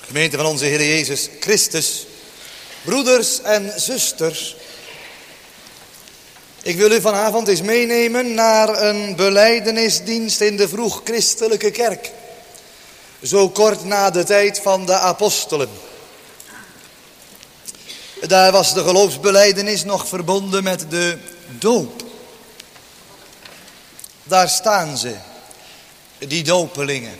Gemeente van onze Heer Jezus Christus, broeders en zusters. Ik wil u vanavond eens meenemen naar een belijdenisdienst in de vroeg-christelijke kerk. Zo kort na de tijd van de apostelen. Daar was de geloofsbelijdenis nog verbonden met de doop. Daar staan ze, die dopelingen.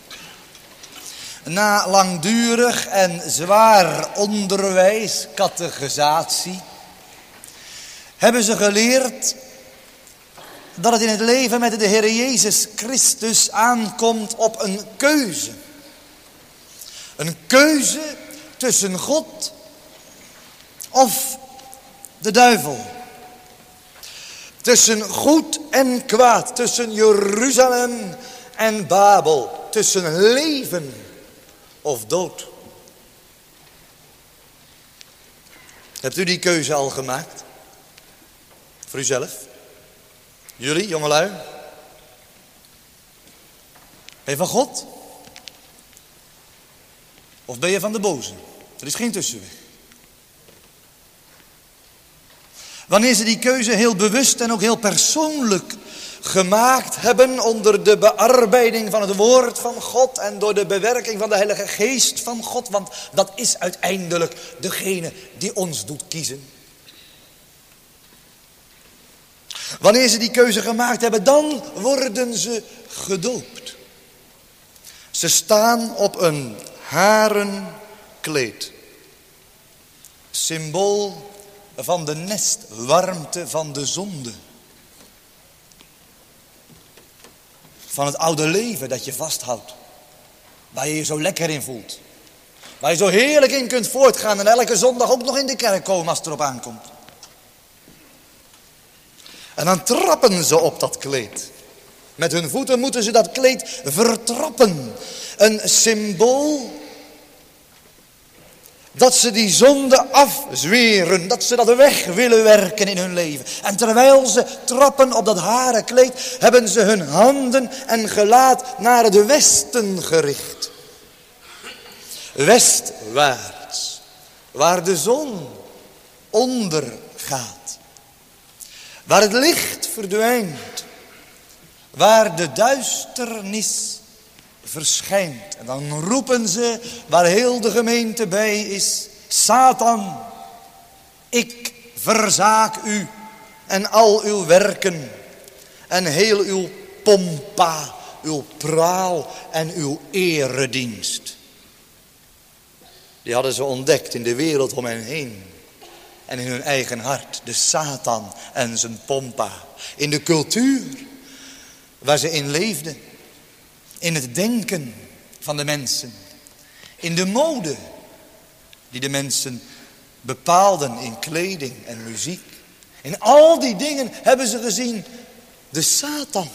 Na langdurig en zwaar onderwijs, catechisatie, hebben ze geleerd dat het in het leven met de Heer Jezus Christus aankomt op een keuze. Een keuze tussen God of de duivel. Tussen goed en kwaad, tussen Jeruzalem en Babel, tussen leven of dood. Hebt u die keuze al gemaakt? Voor uzelf? Jullie, jongelui? Ben je van God? Of ben je van de boze? Er is geen tussenweg. Wanneer ze die keuze heel bewust en ook heel persoonlijk gemaakt hebben onder de bearbeiding van het woord van God en door de bewerking van de Heilige Geest van God, want dat is uiteindelijk degene die ons doet kiezen. Wanneer ze die keuze gemaakt hebben, dan worden ze gedoopt. Ze staan op een haren kleed. Symbool van de nestwarmte van de zonde. Van het oude leven dat je vasthoudt. Waar je je zo lekker in voelt. Waar je zo heerlijk in kunt voortgaan en elke zondag ook nog in de kerk komen als het erop aankomt. En dan trappen ze op dat kleed. Met hun voeten moeten ze dat kleed vertrappen. Een symbool dat ze die zonde afzweren. Dat ze dat weg willen werken in hun leven. En terwijl ze trappen op dat haren kleed, hebben ze hun handen en gelaat naar het westen gericht. Westwaarts. Waar de zon ondergaat. Waar het licht verdwijnt. Waar de duisternis verschijnt. En dan roepen ze, waar heel de gemeente bij is: Satan, ik verzaak u en al uw werken. En heel uw pompa, uw praal en uw eredienst. Die hadden ze ontdekt in de wereld om hen heen. En in hun eigen hart, de Satan en zijn pompa. In de cultuur waar ze in leefden. In het denken van de mensen. In de mode die de mensen bepaalden in kleding en muziek. In al die dingen hebben ze gezien de Satan.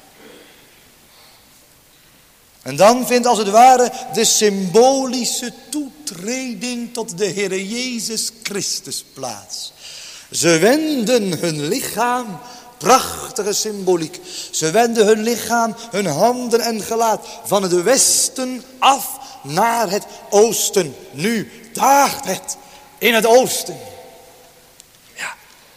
En dan vindt als het ware de symbolische toetreding tot de Heer Jezus Christus plaats. Ze wenden hun lichaam, prachtige symboliek. Ze wenden hun lichaam, hun handen en gelaat van het westen af naar het oosten. Nu daagt het in het oosten. Ja.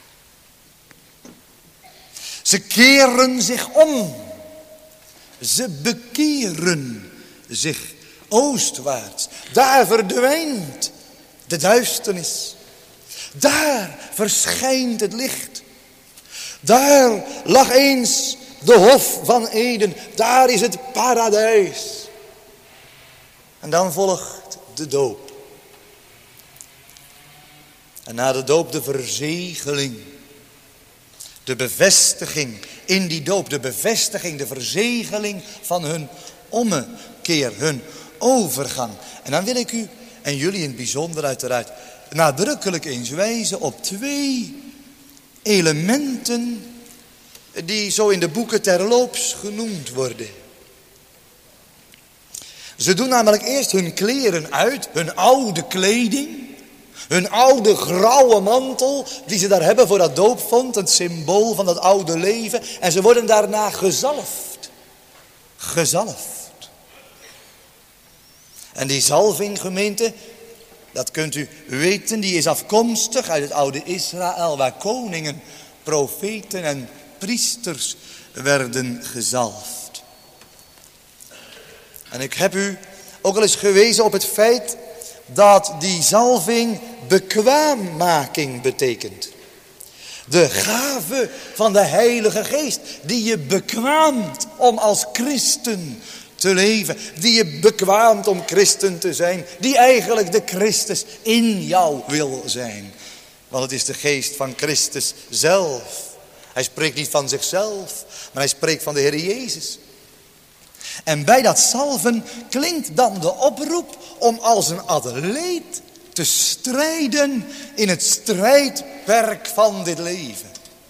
Ze keren zich om. Ze bekeren zich oostwaarts. Daar verdwijnt de duisternis. Daar verschijnt het licht. Daar lag eens de hof van Eden. Daar is het paradijs. En dan volgt de doop. En na de doop de verzegeling. De bevestiging in die doop. De bevestiging, de verzegeling van hun ommekeer. Hun overgang. En dan wil ik u, en jullie in het bijzonder uiteraard, nadrukkelijk eens wijzen op 2 elementen die zo in de boeken terloops genoemd worden. Ze doen namelijk eerst hun kleren uit, hun oude kleding. Hun oude grauwe mantel die ze daar hebben voor dat doopvont. Het symbool van dat oude leven. En ze worden daarna gezalfd. Gezalfd. En die zalving, gemeente, dat kunt u weten, die is afkomstig uit het oude Israël, waar koningen, profeten en priesters werden gezalfd. En ik heb u ook al eens gewezen op het feit dat die zalving bekwaammaking betekent. De gave van de Heilige Geest, die je bekwaamt om als christen te leven. Die je bekwaamt om christen te zijn. Die eigenlijk de Christus in jou wil zijn. Want het is de geest van Christus zelf. Hij spreekt niet van zichzelf, maar hij spreekt van de Heer Jezus. En bij dat zalven klinkt dan de oproep om als een atleet te strijden in het strijdperk van dit leven.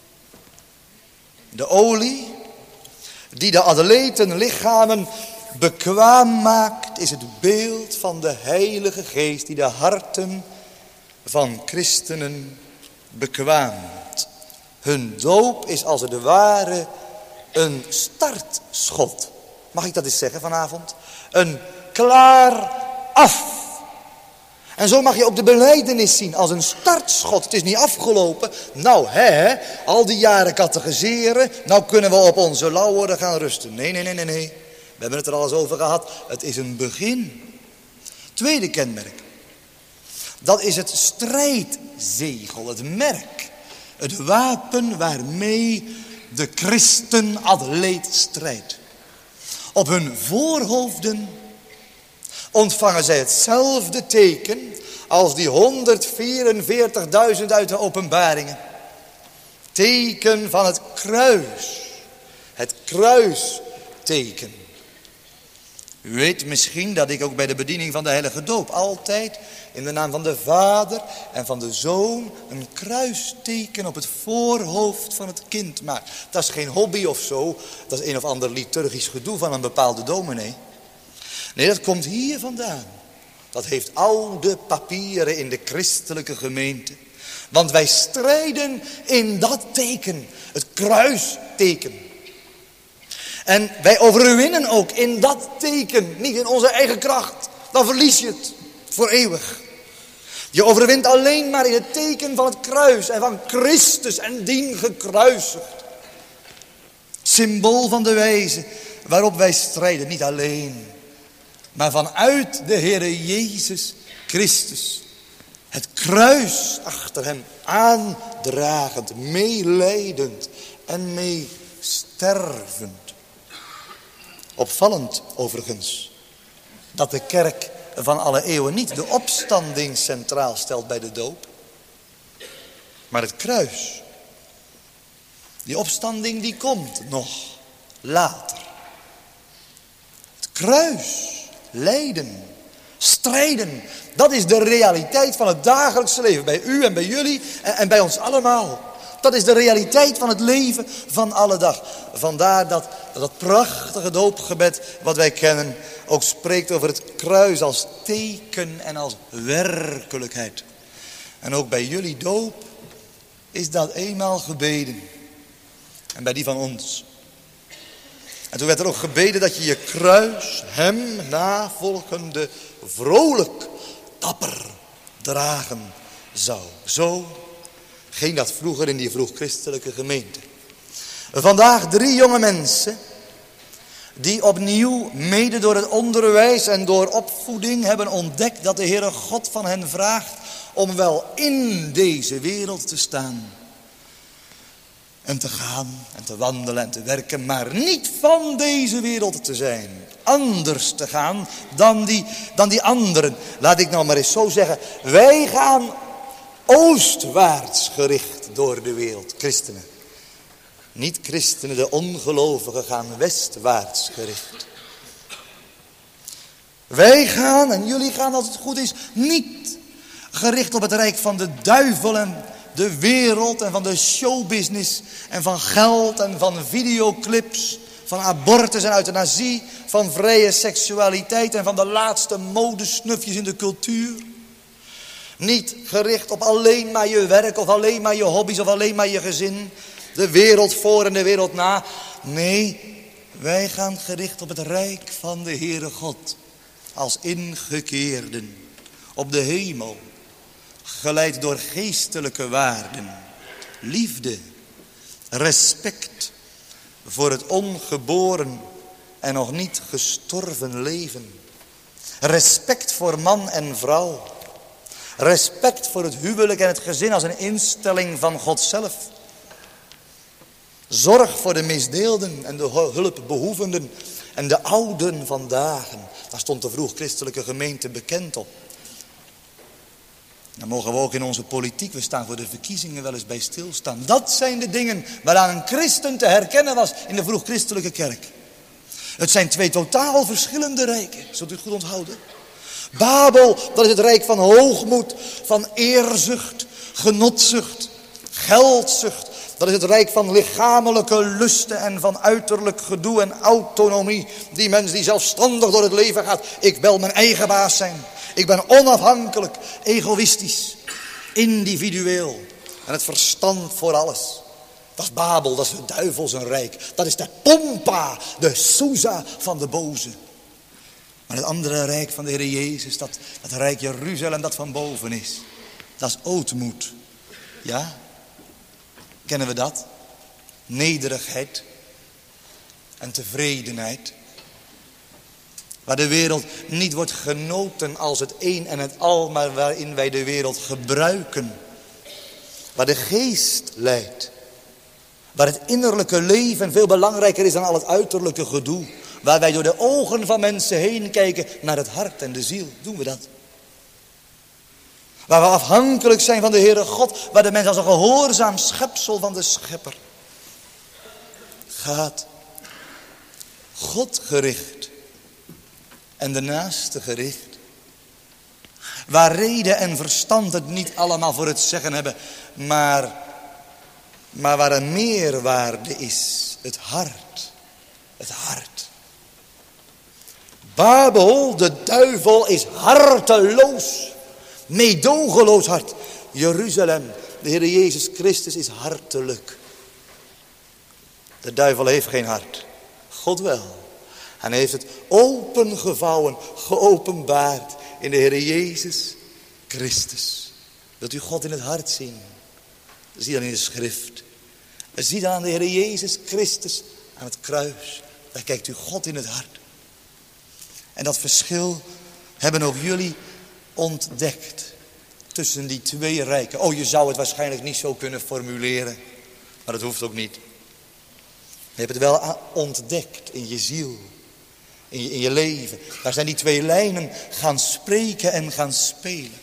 De olie die de atletenlichamen bekwaam maakt, is het beeld van de Heilige Geest die de harten van christenen bekwaamt. Hun doop is als het ware een startschot. Mag ik dat eens zeggen vanavond? Een klaar af. En zo mag je ook de belijdenis zien als een startschot. Het is niet afgelopen. Nou al die jaren catechiseren. Nou kunnen we op onze lauweren gaan rusten. Nee. We hebben het er al eens over gehad. Het is een begin. Tweede kenmerk. Dat is het strijdzegel, het merk. Het wapen waarmee de christen-atleet strijdt. Op hun voorhoofden ontvangen zij hetzelfde teken als die 144.000 uit de Openbaringen. Teken van het kruis. Het kruisteken. U weet misschien dat ik ook bij de bediening van de heilige doop altijd in de naam van de Vader en van de Zoon een kruisteken op het voorhoofd van het kind maak. Dat is geen hobby of zo. Dat is een of ander liturgisch gedoe van een bepaalde dominee. Nee, dat komt hier vandaan. Dat heeft oude papieren in de christelijke gemeente. Want wij strijden in dat teken, het kruisteken. En wij overwinnen ook in dat teken, niet in onze eigen kracht. Dan verlies je het voor eeuwig. Je overwint alleen maar in het teken van het kruis en van Christus en dien gekruisigd. Symbool van de wijze waarop wij strijden, niet alleen, maar vanuit de Heere Jezus Christus. Het kruis achter hem aandragend, meelijdend en meestervend. Opvallend overigens dat de kerk van alle eeuwen niet de opstanding centraal stelt bij de doop, maar het kruis. Die opstanding die komt nog later. Het kruis, lijden, strijden, dat is de realiteit van het dagelijkse leven. Bij u en bij jullie en bij ons allemaal. Dat is de realiteit van het leven van alle dag. Vandaar dat prachtige doopgebed wat wij kennen ook spreekt over het kruis als teken en als werkelijkheid. En ook bij jullie doop is dat eenmaal gebeden. En bij die van ons. En toen werd er ook gebeden dat je je kruis hem navolgende vrolijk, dapper dragen zou. Zo ging dat vroeger in die vroeg-christelijke gemeente. Vandaag 3 jonge mensen die opnieuw mede door het onderwijs en door opvoeding hebben ontdekt dat de Heere God van hen vraagt om wel in deze wereld te staan. En te gaan en te wandelen en te werken, maar niet van deze wereld te zijn. Anders te gaan dan die anderen. Laat ik nou maar eens zo zeggen. Wij gaan oostwaarts gericht door de wereld, christenen. Niet christenen, de ongelovigen gaan westwaarts gericht. Wij gaan, en jullie gaan als het goed is, niet gericht op het rijk van de duivel en de wereld en van de showbusiness en van geld en van videoclips, van abortus en euthanasie, van vrije seksualiteit en van de laatste modesnufjes in de cultuur. Niet gericht op alleen maar je werk of alleen maar je hobby's of alleen maar je gezin, de wereld voor en de wereld na. Nee, wij gaan gericht op het rijk van de Heere God. als ingekeerden op de hemel, geleid door geestelijke waarden, liefde, respect voor het ongeboren en nog niet gestorven leven, respect voor man en vrouw, respect voor het huwelijk en het gezin als een instelling van God zelf, zorg voor de misdeelden en de hulpbehoevenden en de ouden vandaag. Daar stond de vroeg-christelijke gemeente bekend op. Dan mogen we ook in onze politiek, we staan voor de verkiezingen, wel eens bij stilstaan. Dat zijn de dingen waaraan een christen te herkennen was in de vroeg-christelijke kerk. Het zijn twee totaal verschillende rijken, zult u het goed onthouden. Babel, dat is het rijk van hoogmoed, van eerzucht, genotzucht, geldzucht. Dat is het rijk van lichamelijke lusten en van uiterlijk gedoe en autonomie. Die mens die zelfstandig door het leven gaat. Ik wil mijn eigen baas zijn. Ik ben onafhankelijk, egoïstisch, individueel. En het verstand voor alles. Dat is Babel, dat is de duivel zijn rijk. Dat is de Pompa, de Susa van de boze. Maar het andere rijk van de Heer Jezus, dat rijk Jeruzalem dat van boven is. Dat is ootmoed. Ja? Kennen we dat? Nederigheid en tevredenheid. Waar de wereld niet wordt genoten als het een en het al, maar waarin wij de wereld gebruiken. Waar de geest leidt. Waar het innerlijke leven veel belangrijker is dan al het uiterlijke gedoe. Waar wij door de ogen van mensen heen kijken naar het hart en de ziel. Doen we dat? Waar we afhankelijk zijn van de Heere God. Waar de mens als een gehoorzaam schepsel van de schepper gaat. God gericht. En de naaste gericht. Waar reden en verstand het niet allemaal voor het zeggen hebben. Maar waar een meerwaarde is. Het hart. Het hart. Babel, de duivel, is harteloos. Meedogenloos hart. Jeruzalem, de Heer Jezus Christus, is hartelijk. De duivel heeft geen hart. God wel. En hij heeft het opengevouwen, geopenbaard in de Heer Jezus Christus. Wilt u God in het hart zien? Zie dan in de schrift. Zie dan aan de Heer Jezus Christus aan het kruis. Daar kijkt u God in het hart. En dat verschil hebben ook jullie ontdekt. Tussen die twee rijken. Oh, je zou het waarschijnlijk niet zo kunnen formuleren. Maar dat hoeft ook niet. Je hebt het wel ontdekt in je ziel. In je leven. Daar zijn die twee lijnen gaan spreken en gaan spelen.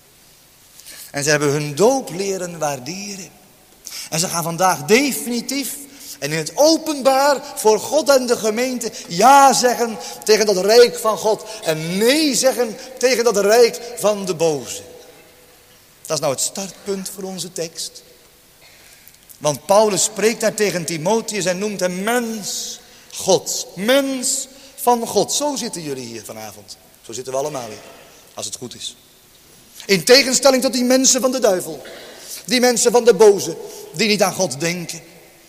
En ze hebben hun doop leren waarderen. En ze gaan vandaag definitief en in het openbaar voor God en de gemeente ja zeggen tegen dat rijk van God. En nee zeggen tegen dat rijk van de boze. Dat is nou het startpunt voor onze tekst. Want Paulus spreekt daar tegen Timotheus en noemt hem mens Gods. Mens van God. Zo zitten jullie hier vanavond. Zo zitten we allemaal hier. Als het goed is. In tegenstelling tot die mensen van de duivel. Die mensen van de boze. Die niet aan God denken.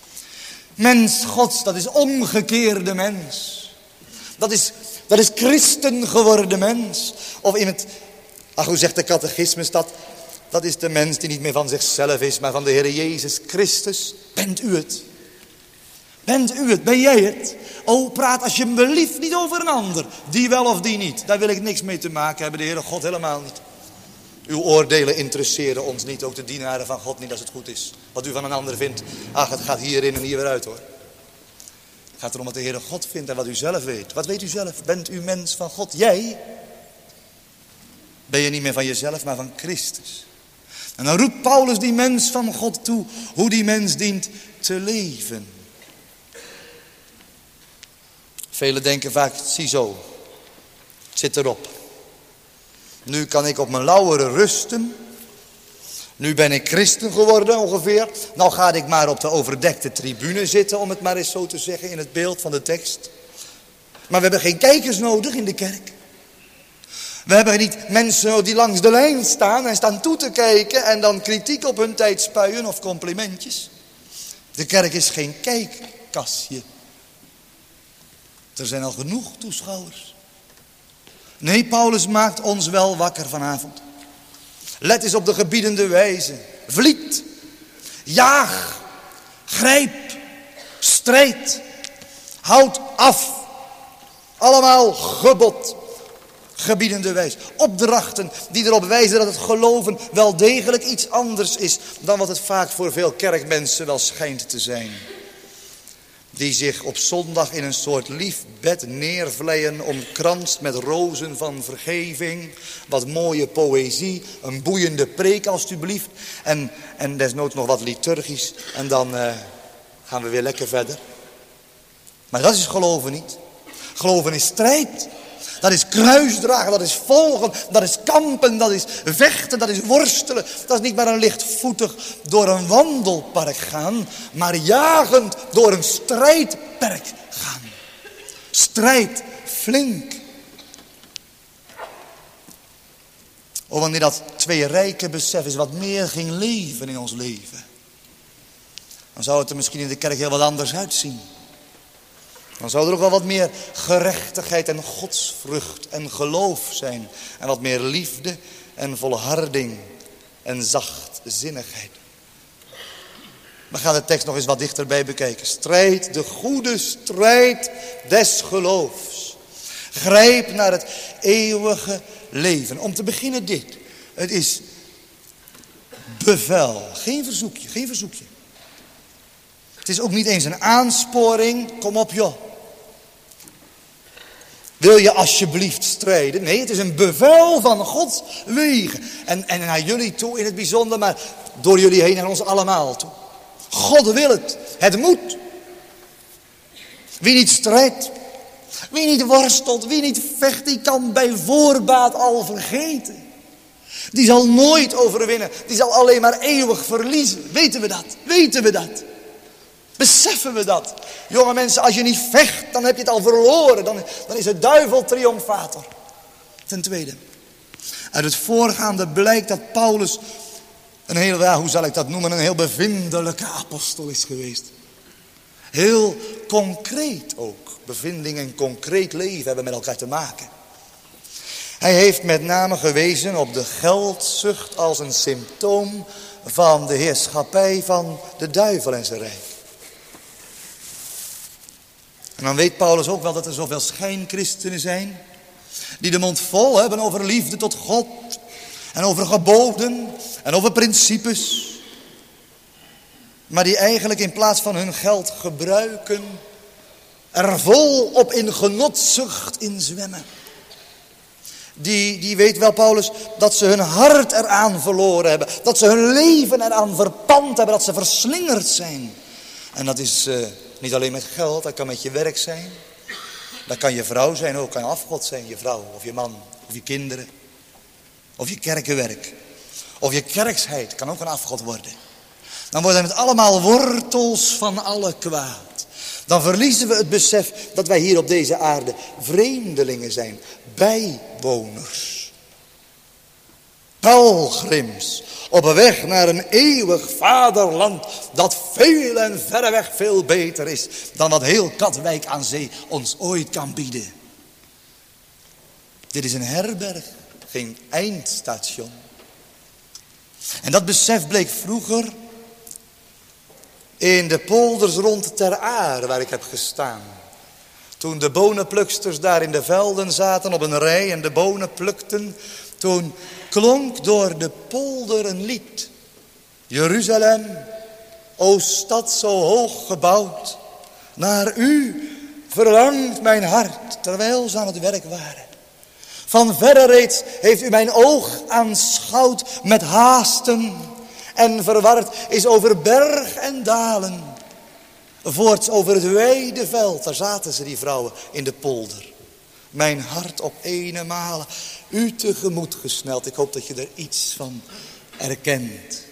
Mens Gods, dat is omgekeerde mens. Dat is christen geworden mens. Of in het, hoe zegt de catechismus dat? Dat is de mens die niet meer van zichzelf is, maar van de Heer Jezus Christus. Bent u het? Bent u het? Ben jij het? Oh, praat alsjeblieft niet over een ander. Die wel of die niet. Daar wil ik niks mee te maken hebben, de Heere God helemaal niet. Uw oordelen interesseren ons niet, ook de dienaren van God niet als het goed is. Wat u van een ander vindt, het gaat hierin en hier weer uit hoor. Het gaat erom wat de Heere God vindt en wat u zelf weet. Wat weet u zelf? Bent u mens van God? Jij? Ben je niet meer van jezelf, maar van Christus. En dan roept Paulus die mens van God toe, hoe die mens dient te leven. Velen denken vaak, ziezo, het zit erop. Nu kan ik op mijn lauweren rusten. Nu ben ik christen geworden ongeveer. Nou ga ik maar op de overdekte tribune zitten, om het maar eens zo te zeggen in het beeld van de tekst. Maar we hebben geen kijkers nodig in de kerk. We hebben niet mensen die langs de lijn staan en staan toe te kijken en dan kritiek op hun tijd spuien of complimentjes. De kerk is geen kijkkastje. Er zijn al genoeg toeschouwers. Nee, Paulus maakt ons wel wakker vanavond. Let eens op de gebiedende wijze. Vliet, jaag, grijp, strijd, houd af. Allemaal gebod, gebiedende wijze. Opdrachten die erop wijzen dat het geloven wel degelijk iets anders is dan wat het vaak voor veel kerkmensen wel schijnt te zijn. Die zich op zondag in een soort lief bed neervleien, omkranst met rozen van vergeving. Wat mooie poëzie, een boeiende preek alstublieft. En desnoods nog wat liturgisch. En dan gaan we weer lekker verder. Maar dat is geloven niet. Geloven is strijd. Dat is kruisdragen, dat is volgen, dat is kampen, dat is vechten, dat is worstelen. Dat is niet maar een lichtvoetig door een wandelpark gaan, maar jagend door een strijdperk gaan. Strijd, flink. Oh, wanneer dat twee rijke besef is wat meer ging leven in ons leven. Dan zou het er misschien in de kerk heel wat anders uitzien. Dan zou er ook wel wat meer gerechtigheid en godsvrucht en geloof zijn. En wat meer liefde en volharding en zachtzinnigheid. We gaan de tekst nog eens wat dichterbij bekijken. Strijd, de goede strijd des geloofs. Grijp naar het eeuwige leven. Om te beginnen dit. Het is bevel. Geen verzoekje, geen verzoekje. Het is ook niet eens een aansporing. Kom op joh. Wil je alsjeblieft strijden? Nee, het is een bevel van Gods wegen. En naar jullie toe in het bijzonder, maar door jullie heen naar ons allemaal toe. God wil het. Het moet. Wie niet strijdt, wie niet worstelt, wie niet vecht, die kan bij voorbaat al vergeten. Die zal nooit overwinnen. Die zal alleen maar eeuwig verliezen. Weten we dat? Weten we dat? Beseffen we dat? Jonge mensen, als je niet vecht, dan heb je het al verloren. Dan is het duivel triomfator. Ten tweede, uit het voorgaande blijkt dat Paulus een heel, hoe zal ik dat noemen, een heel bevindelijke apostel is geweest. Heel concreet ook. Bevinding en concreet leven hebben met elkaar te maken. Hij heeft met name gewezen op de geldzucht als een symptoom van de heerschappij van de duivel en zijn rijk. En dan weet Paulus ook wel dat er zoveel schijnchristenen zijn, die de mond vol hebben over liefde tot God, en over geboden, en over principes. Maar die eigenlijk in plaats van hun geld gebruiken, er vol op in genotzucht in zwemmen. Die weet wel Paulus dat ze hun hart eraan verloren hebben. Dat ze hun leven eraan verpand hebben, dat ze verslingerd zijn. En dat is niet alleen met geld, dat kan met je werk zijn. Dat kan je vrouw zijn ook, kan afgod zijn, je vrouw of je man of je kinderen. Of je kerkenwerk. Of je kerksheid kan ook een afgod worden. Dan worden het allemaal wortels van alle kwaad. Dan verliezen we het besef dat wij hier op deze aarde vreemdelingen zijn. Bijwoners. Pelgrims. Op weg naar een eeuwig vaderland. Dat veel en verreweg veel beter is. Dan wat heel Katwijk aan zee ons ooit kan bieden. Dit is een herberg. Geen eindstation. En dat besef bleek vroeger in de polders rond Ter Aar waar ik heb gestaan. Toen de bonenpluksters daar in de velden zaten op een rij en de bonen plukten. Toen klonk door de polder een lied. Jeruzalem, o stad zo hoog gebouwd. Naar u verlangt mijn hart terwijl ze aan het werk waren. Van verre reeds heeft u mijn oog aanschouwd met haasten. En verward is over berg en dalen. Voorts over het wijde veld, daar zaten ze die vrouwen in de polder. Mijn hart op ene male u tegemoet gesneld. Ik hoop dat je er iets van erkent.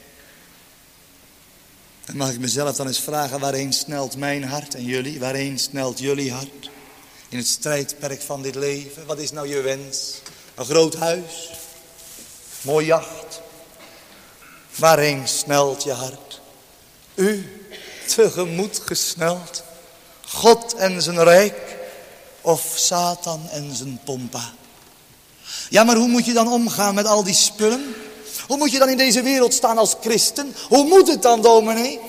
Dan mag ik mezelf dan eens vragen, waarheen snelt mijn hart en jullie? Waarheen snelt jullie hart? In het strijdperk van dit leven. Wat is nou je wens? Een groot huis? Mooi jacht? Waarheen snelt je hart? U tegemoet gesneld? God en zijn rijk? Of Satan en zijn pompa? Ja, maar hoe moet je dan omgaan met al die spullen? Hoe moet je dan in deze wereld staan als christen? Hoe moet het dan, dominee?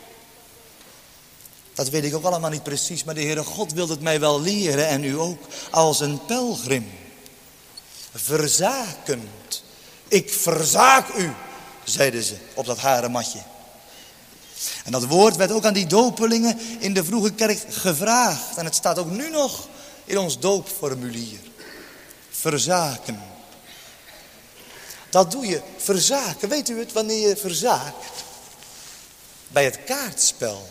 Dat weet ik ook allemaal niet precies, maar de Heere God wil het mij wel leren en u ook, als een pelgrim. Verzakend. Ik verzaak u, zeiden ze op dat harenmatje. En dat woord werd ook aan die dopelingen in de vroege kerk gevraagd. En het staat ook nu nog in ons doopformulier. Verzaken. Dat doe je, verzaken. Weet u het, wanneer je verzaakt? Bij het kaartspel.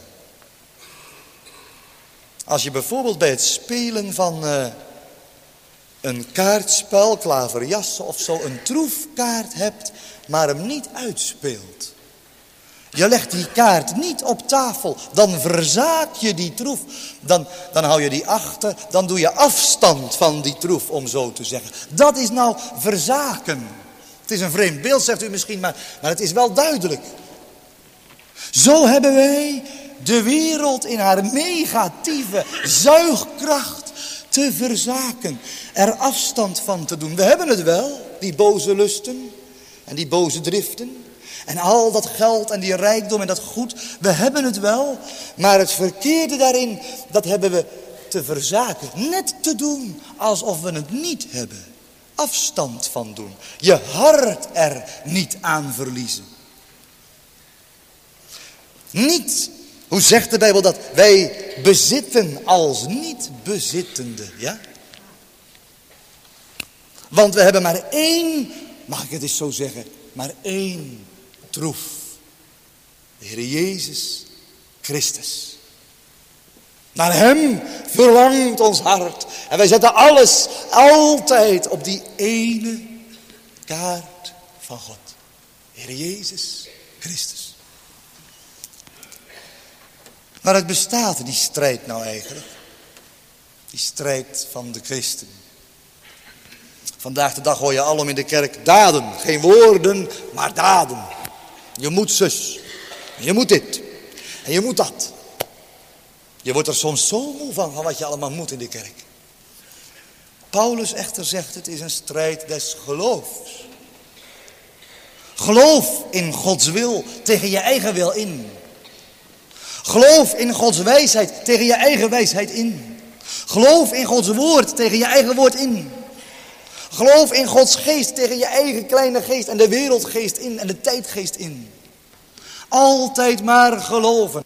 Als je bijvoorbeeld bij het spelen van een kaartspel, klaverjassen of zo, een troefkaart hebt, maar hem niet uitspeelt. Je legt die kaart niet op tafel, dan verzaak je die troef. Dan hou je die achter, dan doe je afstand van die troef, om zo te zeggen. Dat is nou verzaken. Het is een vreemd beeld, zegt u misschien, maar het is wel duidelijk. Zo hebben wij de wereld in haar negatieve zuigkracht te verzaken. Er afstand van te doen. We hebben het wel, die boze lusten en die boze driften. En al dat geld en die rijkdom en dat goed, we hebben het wel. Maar het verkeerde daarin, dat hebben we te verzaken. Net te doen alsof we het niet hebben. Afstand van doen. Je hart er niet aan verliezen. Niet, hoe zegt de Bijbel dat? Wij bezitten als niet bezittende. Ja? Want we hebben maar één, mag ik het eens zo zeggen, maar één troef. De Heer Jezus Christus. Naar hem verlangt ons hart. En wij zetten alles altijd op die ene kaart van God. De Heer Jezus Christus. Maar het bestaat, die strijd nou eigenlijk. Die strijd van de christen. Vandaag de dag hoor je alom in de kerk daden. Geen woorden, maar daden. Je moet zus. Je moet dit. En je moet dat. Je wordt er soms zo moe van wat je allemaal moet in de kerk. Paulus echter zegt, het is een strijd des geloofs. Geloof in Gods wil tegen je eigen wil in. Geloof in Gods wijsheid tegen je eigen wijsheid in. Geloof in Gods woord tegen je eigen woord in. Geloof in Gods geest tegen je eigen kleine geest en de wereldgeest in en de tijdgeest in. Altijd maar geloven.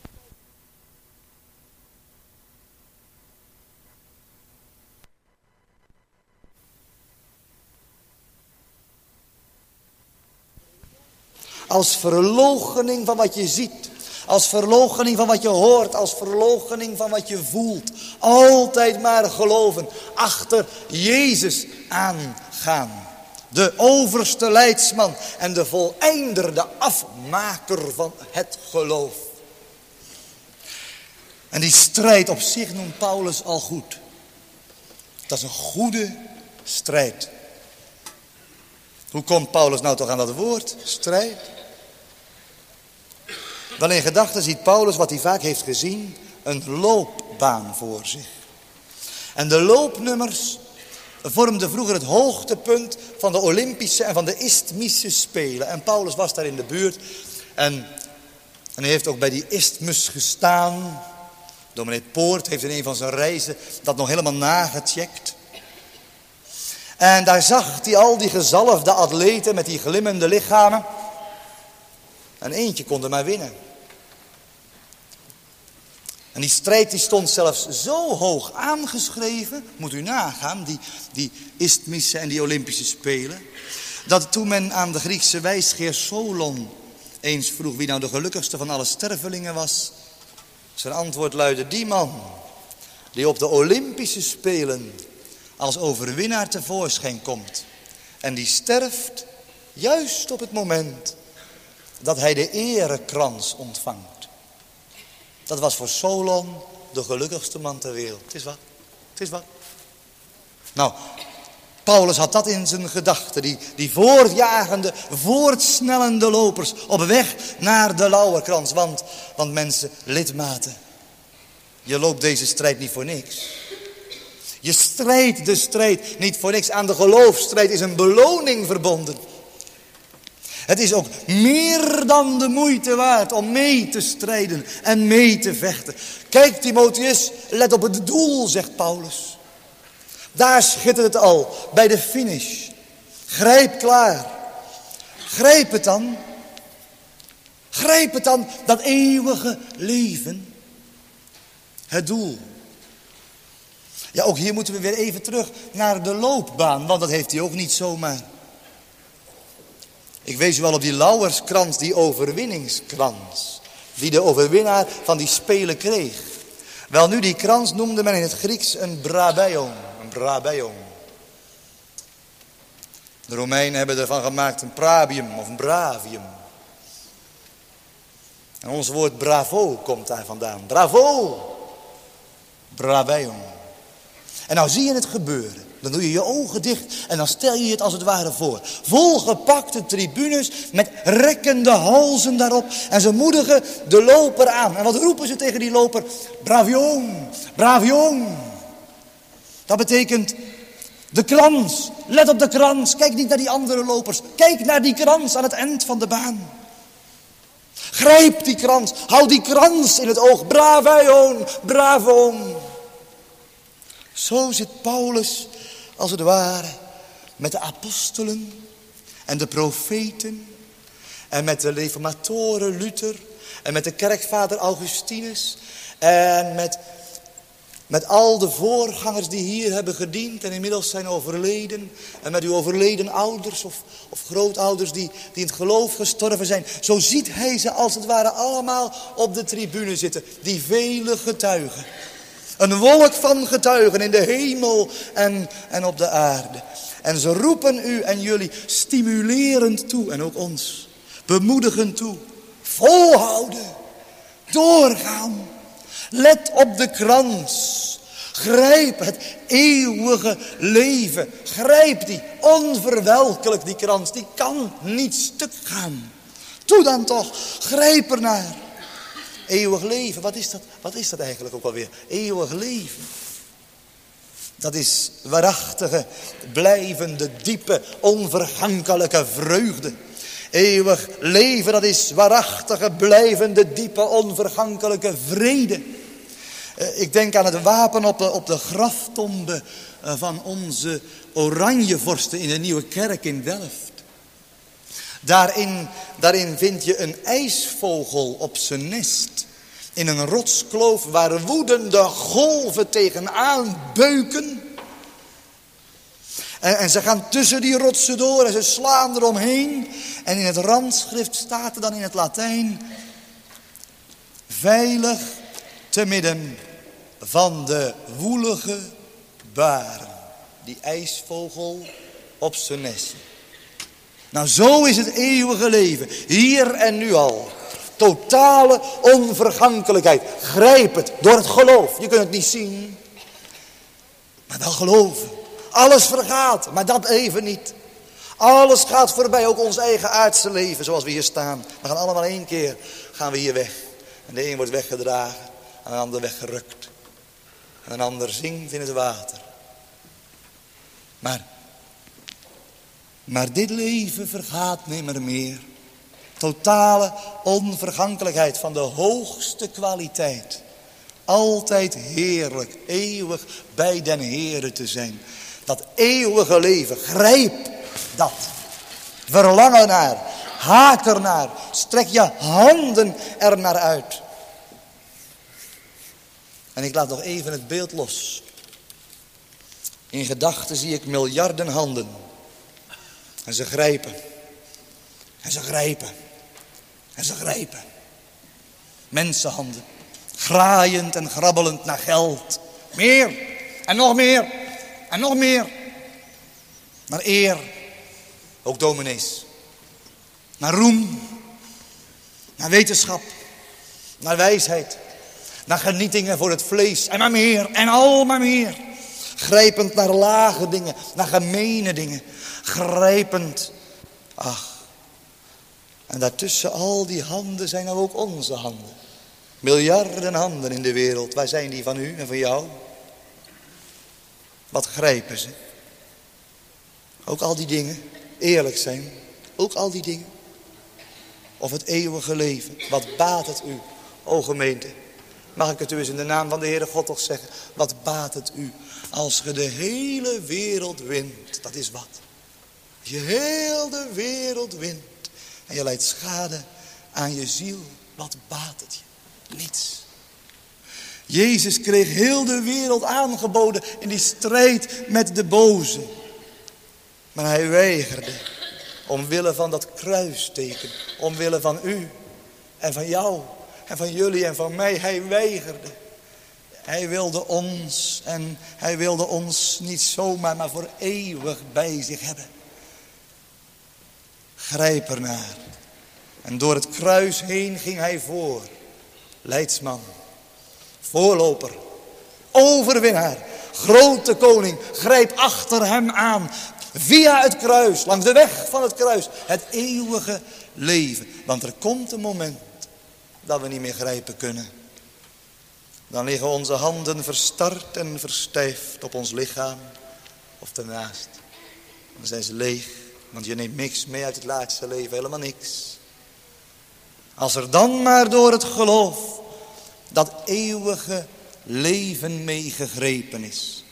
Als verloochening van wat je ziet. Als verloochening van wat je hoort. Als verloochening van wat je voelt. Altijd maar geloven. Achter Jezus aangaan. De overste leidsman. En de voleinder. De afmaker van het geloof. En die strijd op zich noemt Paulus al goed. Dat is een goede strijd. Hoe komt Paulus nou toch aan dat woord? Strijd. Wel in gedachten ziet Paulus, wat hij vaak heeft gezien, een loopbaan voor zich. En de loopnummers vormden vroeger het hoogtepunt van de Olympische en van de Isthmische Spelen. En Paulus was daar in de buurt. En hij heeft ook bij die Isthmus gestaan. Dominee Poort heeft in een van zijn reizen dat nog helemaal nagecheckt. En daar zag hij al die gezalfde atleten met die glimmende lichamen. En eentje kon er maar winnen. En die strijd die stond zelfs zo hoog aangeschreven, moet u nagaan, die Isthmische en die Olympische Spelen, dat toen men aan de Griekse wijsgeer Solon eens vroeg wie nou de gelukkigste van alle stervelingen was, zijn antwoord luidde: die man die op de Olympische Spelen als overwinnaar tevoorschijn komt en die sterft juist op het moment dat hij de erekrans ontvangt. Dat was voor Solon de gelukkigste man ter wereld. Het is wat. Het is wat. Nou, Paulus had dat in zijn gedachten. Die voortjagende, voortsnellende lopers op weg naar de lauwerkrans. Want mensen, lidmaten, je loopt deze strijd niet voor niks. Je strijdt de strijd. Niet voor niks aan de geloofsstrijd is een beloning verbonden. Het is ook meer dan de moeite waard om mee te strijden en mee te vechten. Kijk Timotheus, let op het doel, zegt Paulus. Daar schittert het al, bij de finish. Grijp klaar. Grijp het dan. Grijp het dan, dat eeuwige leven. Het doel. Ja, ook hier moeten we weer even terug naar de loopbaan, want dat heeft hij ook niet zomaar. Ik wees u wel op die lauwerskrans, die overwinningskrans, die de overwinnaar van die spelen kreeg. Wel nu, die krans noemde men in het Grieks een brabeion. Een brabeion. De Romeinen hebben ervan gemaakt een prabium of een bravium. En ons woord bravo komt daar vandaan. Bravo! Brabeion. En nou zie je het gebeuren. Dan doe je je ogen dicht en dan stel je het als het ware voor. Volgepakte tribunes met rekkende halzen daarop. En ze moedigen de loper aan. En wat roepen ze tegen die loper? Bravion, bravion. Dat betekent de krans. Let op de krans. Kijk niet naar die andere lopers. Kijk naar die krans aan het eind van de baan. Grijp die krans. Hou die krans in het oog. Bravion, bravon. Zo zit Paulus als het ware met de apostelen en de profeten en met de reformatoren Luther en met de kerkvader Augustinus en met al de voorgangers die hier hebben gediend en inmiddels zijn overleden. En met uw overleden ouders of grootouders die in het geloof gestorven zijn. Zo ziet hij ze als het ware allemaal op de tribune zitten. Die vele getuigen. Een wolk van getuigen in de hemel en op de aarde. En ze roepen u en jullie stimulerend toe. En ook ons. Bemoedigend toe. Volhouden. Doorgaan. Let op de krans. Grijp het eeuwige leven. Grijp die. Onverwelkelijk die krans. Die kan niet stuk gaan. Doe dan toch. Grijp ernaar. Eeuwig leven, wat is dat eigenlijk ook alweer? Eeuwig leven. Dat is waarachtige, blijvende, diepe, onvergankelijke vreugde. Eeuwig leven, dat is waarachtige, blijvende, diepe, onvergankelijke vrede. Ik denk aan het wapen op de graftombe van onze Oranjevorsten in de Nieuwe Kerk in Delft. Daarin vind je een ijsvogel op zijn nest. In een rotskloof waar woedende golven tegenaan beuken. En ze gaan tussen die rotsen door en ze slaan eromheen. En in het randschrift staat er dan in het Latijn: veilig te midden van de woelige baren. Die ijsvogel op zijn nest. Nou, zo is het eeuwige leven. Hier en nu al. Totale onvergankelijkheid. Grijp het door het geloof. Je kunt het niet zien. Maar wel geloven. Alles vergaat, maar dat even niet. Alles gaat voorbij, ook ons eigen aardse leven zoals we hier staan. We gaan allemaal één keer, gaan we hier weg. En de een wordt weggedragen, en de ander weggerukt. En een ander zinkt in het water. Maar dit leven vergaat nimmer meer. Totale onvergankelijkheid van de hoogste kwaliteit. Altijd heerlijk, eeuwig bij den Heere te zijn. Dat eeuwige leven, grijp dat. Verlang ernaar, haak ernaar, strek je handen ernaar uit. En ik laat nog even het beeld los. In gedachten zie ik miljarden handen. En ze grijpen. En ze grijpen. En ze grijpen. Mensenhanden. Graaiend en grabbelend naar geld. Meer. En nog meer. En nog meer. Naar eer. Ook dominees. Naar roem. Naar wetenschap. Naar wijsheid. Naar genietingen voor het vlees. En maar meer. En al maar meer. Grijpend naar lage dingen. Naar gemene dingen. Grijpend. Ach. En daartussen al die handen zijn nou ook onze handen. Miljarden handen in de wereld. Waar zijn die van u en van jou? Wat grijpen ze? Ook al die dingen, eerlijk zijn, ook al die dingen. Of het eeuwige leven, wat baat het u, o gemeente? Mag ik het u eens in de naam van de Heere God toch zeggen? Wat baat het u als je de hele wereld wint? Dat is wat. Je heel de wereld wint en je lijdt schade aan je ziel. Wat baat het je? Niets. Jezus kreeg heel de wereld aangeboden in die strijd met de boze. Maar hij weigerde. Omwille van dat kruisteken. Omwille van u. En van jou. En van jullie en van mij. Hij weigerde. Hij wilde ons. En hij wilde ons niet zomaar maar voor eeuwig bij zich hebben. Grijp ernaar. En door het kruis heen ging hij voor. Leidsman. Voorloper. Overwinnaar. Grote koning. Grijp achter hem aan. Via het kruis. Langs de weg van het kruis. Het eeuwige leven. Want er komt een moment dat we niet meer grijpen kunnen. Dan liggen onze handen verstard en verstijfd op ons lichaam. Of daarnaast. Dan zijn ze leeg. Want je neemt niks mee uit het laatste leven. Helemaal niks. Als er dan maar door het geloof dat eeuwige leven mee gegrepen is.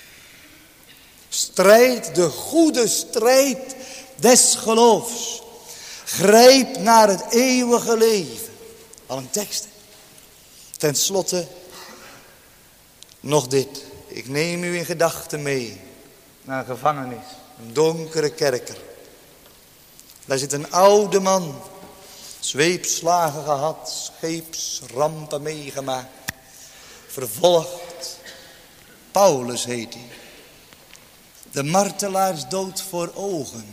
Strijd de goede strijd des geloofs. Grijp naar het eeuwige leven. Al een tekst. Ten slotte nog dit. Ik neem u in gedachten mee naar een gevangenis. Een donkere kerker. Daar zit een oude man. Zweepslagen gehad. Scheepsrampen meegemaakt. Vervolgd. Paulus heet hij. De martelaarsdood voor ogen.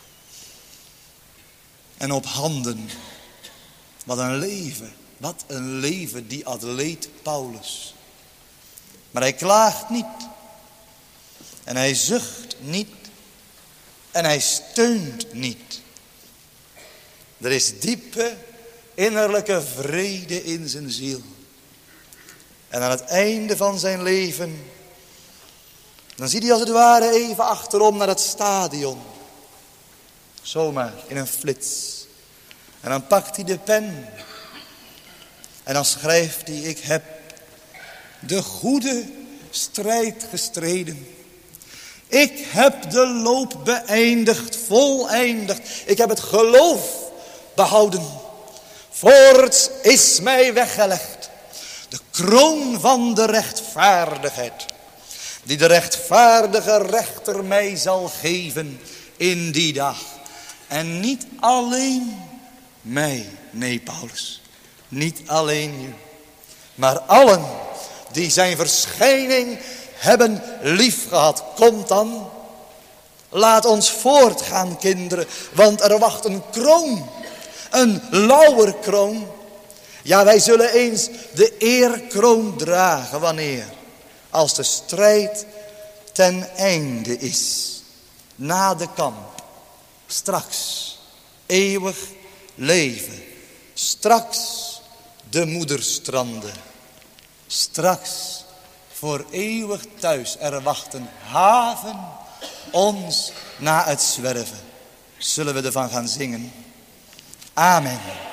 En op handen. Wat een leven. Wat een leven die atleet Paulus. Maar hij klaagt niet. En hij zucht niet. En hij steunt niet. Er is diepe innerlijke vrede in zijn ziel. En aan het einde van zijn leven, dan ziet hij als het ware even achterom naar het stadion. Zomaar in een flits. En dan pakt hij de pen. En dan schrijft hij: ik heb de goede strijd gestreden. Ik heb de loop beëindigd, voleindigd. Ik heb het geloof behouden. Voorts is mij weggelegd de kroon van de rechtvaardigheid, die de rechtvaardige rechter mij zal geven in die dag. En niet alleen mij, nee Paulus, niet alleen u, maar allen die zijn verschijning hebben lief gehad. Komt dan, laat ons voortgaan kinderen, want er wacht een kroon, een lauwerkroon. Ja, wij zullen eens de eerkroon dragen. Wanneer? Als de strijd ten einde is. Na de kamp. Straks. Eeuwig leven. Straks de moederstranden. Straks voor eeuwig thuis. Er wacht een haven ons na het zwerven. Zullen we ervan gaan zingen? Amen.